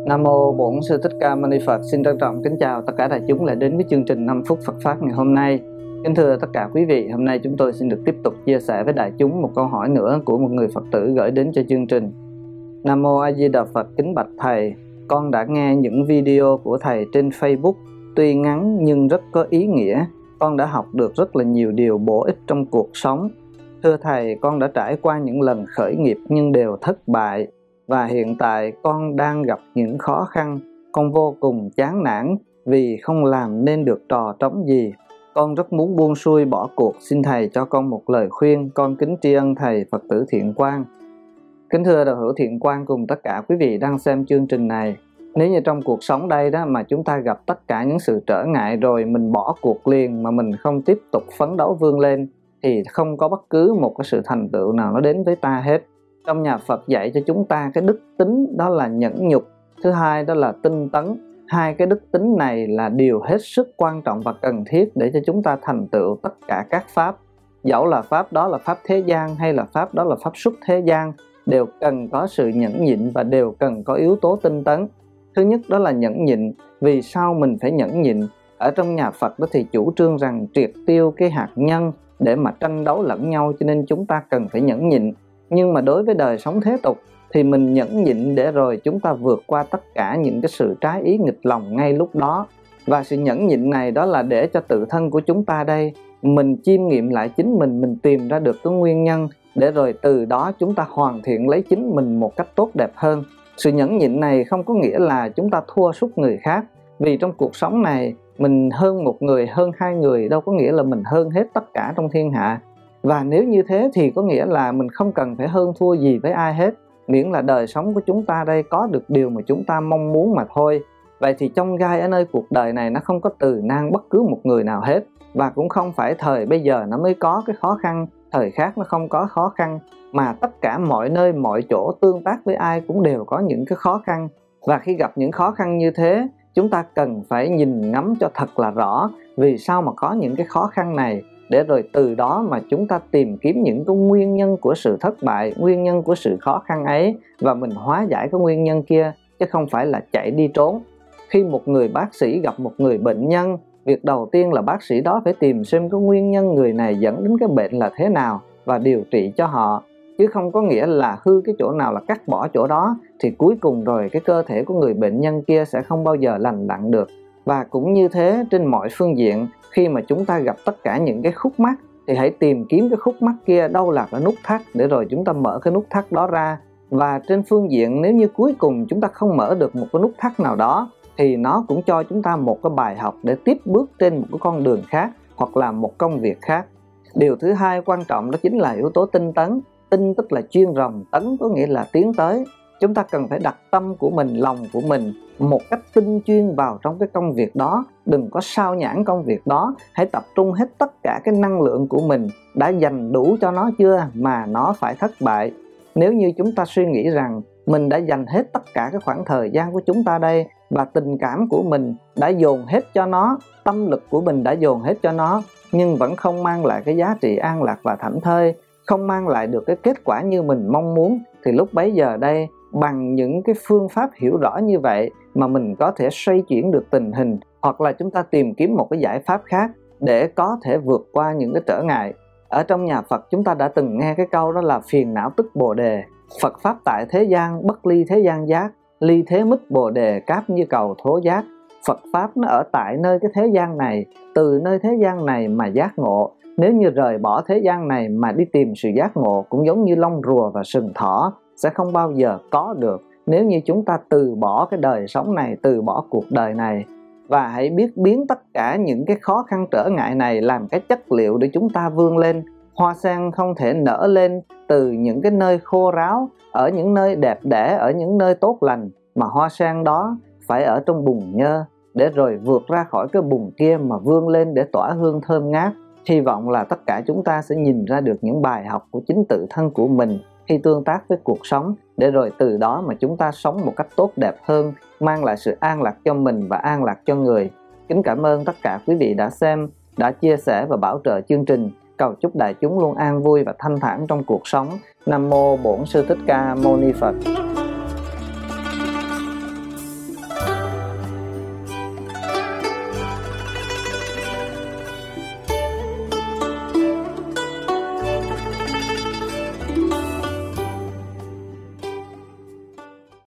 Nam mô Bổn Sư Thích Ca Mâu Ni Phật. Xin trân trọng kính chào tất cả đại chúng lại đến với chương trình 5 phút Phật pháp ngày hôm nay. Kính thưa tất cả quý vị, hôm nay chúng tôi xin được tiếp tục chia sẻ với đại chúng một câu hỏi nữa của một người Phật tử gửi đến cho chương trình. Nam mô A Di Đà Phật. Kính bạch thầy, con đã nghe những video của thầy trên Facebook, tuy ngắn nhưng rất có ý nghĩa. Con đã học được rất là nhiều điều bổ ích trong cuộc sống. Thưa thầy, con đã trải qua những lần khởi nghiệp nhưng đều thất bại. Và hiện tại con đang gặp những khó khăn, con vô cùng chán nản vì không làm nên được trò trống gì. Con rất muốn buông xuôi bỏ cuộc, xin thầy cho con một lời khuyên. Con kính tri ân thầy Phật tử Thiện Quang. Kính thưa đạo hữu Thiện Quang cùng tất cả quý vị đang xem chương trình này. Nếu như trong cuộc sống đây đó mà chúng ta gặp tất cả những sự trở ngại rồi mình bỏ cuộc liền mà mình không tiếp tục phấn đấu vươn lên thì không có bất cứ một cái sự thành tựu nào nó đến với ta hết. Trong nhà Phật dạy cho chúng ta cái đức tính đó là nhẫn nhục, thứ hai đó là tinh tấn. Hai cái đức tính này là điều hết sức quan trọng và cần thiết để cho chúng ta thành tựu tất cả các pháp. Dẫu là pháp đó là pháp thế gian hay là pháp đó là pháp xuất thế gian, đều cần có sự nhẫn nhịn và đều cần có yếu tố tinh tấn. Thứ nhất đó là nhẫn nhịn. Vì sao mình phải nhẫn nhịn? Ở trong nhà Phật đó thì chủ trương rằng triệt tiêu cái hạt nhân để mà tranh đấu lẫn nhau, cho nên chúng ta cần phải nhẫn nhịn. Nhưng mà đối với đời sống thế tục thì mình nhẫn nhịn để rồi chúng ta vượt qua tất cả những cái sự trái ý nghịch lòng ngay lúc đó. Và sự nhẫn nhịn này đó là để cho tự thân của chúng ta đây, mình chiêm nghiệm lại chính mình tìm ra được cái nguyên nhân để rồi từ đó chúng ta hoàn thiện lấy chính mình một cách tốt đẹp hơn. Sự nhẫn nhịn này không có nghĩa là chúng ta thua sút người khác. Vì trong cuộc sống này mình hơn một người, hơn hai người đâu có nghĩa là mình hơn hết tất cả trong thiên hạ. Và nếu như thế thì có nghĩa là mình không cần phải hơn thua gì với ai hết, miễn là đời sống của chúng ta đây có được điều mà chúng ta mong muốn mà thôi. Vậy thì trong gai ở nơi cuộc đời này nó không có từ nan bất cứ một người nào hết. Và cũng không phải thời bây giờ nó mới có cái khó khăn, thời khác nó không có khó khăn. Mà tất cả mọi nơi, mọi chỗ tương tác với ai cũng đều có những cái khó khăn. Và khi gặp những khó khăn như thế, chúng ta cần phải nhìn ngắm cho thật là rõ vì sao mà có những cái khó khăn này, để rồi từ đó mà chúng ta tìm kiếm những cái nguyên nhân của sự thất bại, nguyên nhân của sự khó khăn ấy và mình hóa giải cái nguyên nhân kia, chứ không phải là chạy đi trốn. Khi một người bác sĩ gặp một người bệnh nhân, việc đầu tiên là bác sĩ đó phải tìm xem cái nguyên nhân người này dẫn đến cái bệnh là thế nào và điều trị cho họ. Chứ không có nghĩa là hư cái chỗ nào là cắt bỏ chỗ đó, thì cuối cùng rồi cái cơ thể của người bệnh nhân kia sẽ không bao giờ lành lặn được. Và cũng như thế trên mọi phương diện, khi mà chúng ta gặp tất cả những cái khúc mắc thì hãy tìm kiếm cái khúc mắc kia đâu là cái nút thắt để rồi chúng ta mở cái nút thắt đó ra. Và trên phương diện nếu như cuối cùng chúng ta không mở được một cái nút thắt nào đó thì nó cũng cho chúng ta một cái bài học để tiếp bước trên một cái con đường khác hoặc là một công việc khác. Điều thứ hai quan trọng đó chính là yếu tố tinh tấn. Tinh tức là chuyên rồng, tấn có nghĩa là tiến tới. Chúng ta cần phải đặt tâm của mình, lòng của mình một cách tinh chuyên vào trong cái công việc đó. Đừng có sao nhãng công việc đó. Hãy tập trung hết tất cả cái năng lượng của mình. Đã dành đủ cho nó chưa mà nó phải thất bại? Nếu như chúng ta suy nghĩ rằng mình đã dành hết tất cả cái khoảng thời gian của chúng ta đây, và tình cảm của mình đã dồn hết cho nó, tâm lực của mình đã dồn hết cho nó, nhưng vẫn không mang lại cái giá trị an lạc và thảnh thơi, không mang lại được cái kết quả như mình mong muốn, thì lúc bấy giờ đây bằng những cái phương pháp hiểu rõ như vậy mà mình có thể xoay chuyển được tình hình, hoặc là chúng ta tìm kiếm một cái giải pháp khác để có thể vượt qua những cái trở ngại. Ở trong nhà Phật chúng ta đã từng nghe cái câu đó là phiền não tức bồ đề. Phật pháp tại thế gian bất ly thế gian giác, ly thế mít bồ đề cáp như cầu thố giác. Phật pháp nó ở tại nơi cái thế gian này, từ nơi thế gian này mà giác ngộ. Nếu như rời bỏ thế gian này mà đi tìm sự giác ngộ cũng giống như lông rùa và sừng thỏ, sẽ không bao giờ có được nếu như chúng ta từ bỏ cái đời sống này, từ bỏ cuộc đời này. Và hãy biết biến tất cả những cái khó khăn trở ngại này làm cái chất liệu để chúng ta vươn lên. Hoa sen không thể nở lên từ những cái nơi khô ráo, ở những nơi đẹp đẽ, ở những nơi tốt lành, mà hoa sen đó phải ở trong bùn nhơ để rồi vượt ra khỏi cái bùn kia mà vươn lên để tỏa hương thơm ngát. Hy vọng là tất cả chúng ta sẽ nhìn ra được những bài học của chính tự thân của mình khi tương tác với cuộc sống, để rồi từ đó mà chúng ta sống một cách tốt đẹp hơn, mang lại sự an lạc cho mình và an lạc cho người. Kính cảm ơn tất cả quý vị đã xem, đã chia sẻ và bảo trợ chương trình. Cầu chúc đại chúng luôn an vui và thanh thản trong cuộc sống. Nam mô Bổn Sư Thích Ca Mâu Ni Phật.